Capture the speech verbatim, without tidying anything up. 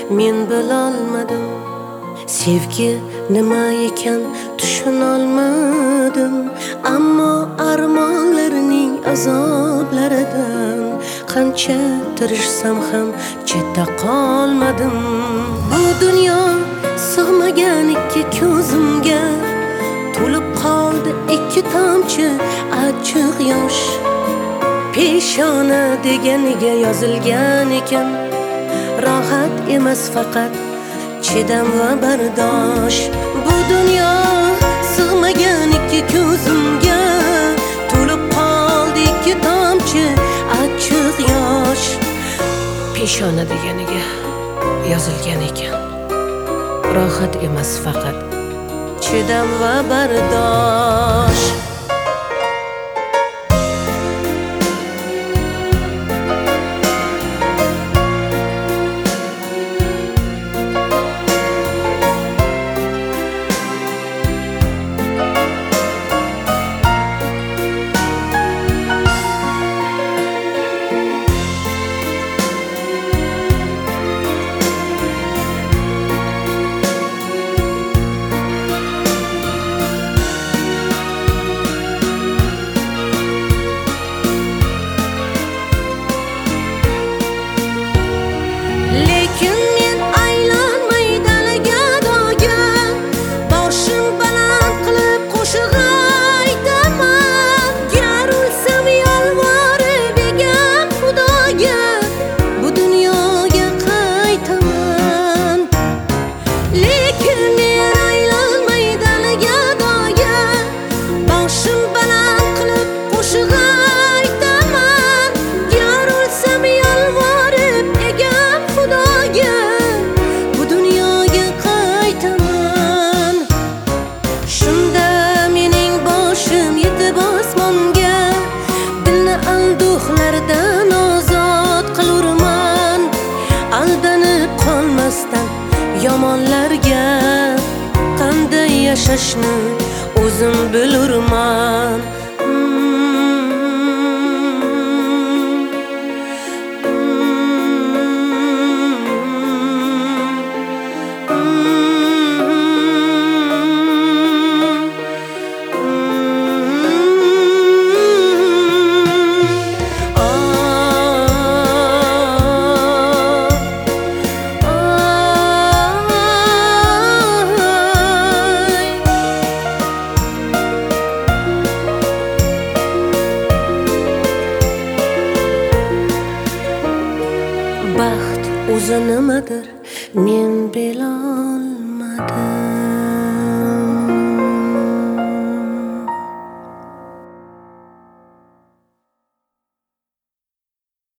men bilolmadim. Sevgi nima ekan tushunolmadim. Ammo armonlarning azoblaridan qancha tirishsam ham chetda qolmadim. Bu dunyo sig'magan ikki ko'zimga, to'lib qoldi ikki tomchi achchiq yosh. Peshona deganiga yozilgan ekan, rohat emas faqat chidam va bardosh. Bu dunyo sig'magan ikki ko'zimga, to'lib qoldi ikki tomchi achchiq yosh. Peshona deganiga yozilgan ekan, rohat emas faqat chidam va bardosh. Yomonlarga qanday yashashni o'zim bilurman. Baxt o'zi nimadir men bilolmadim.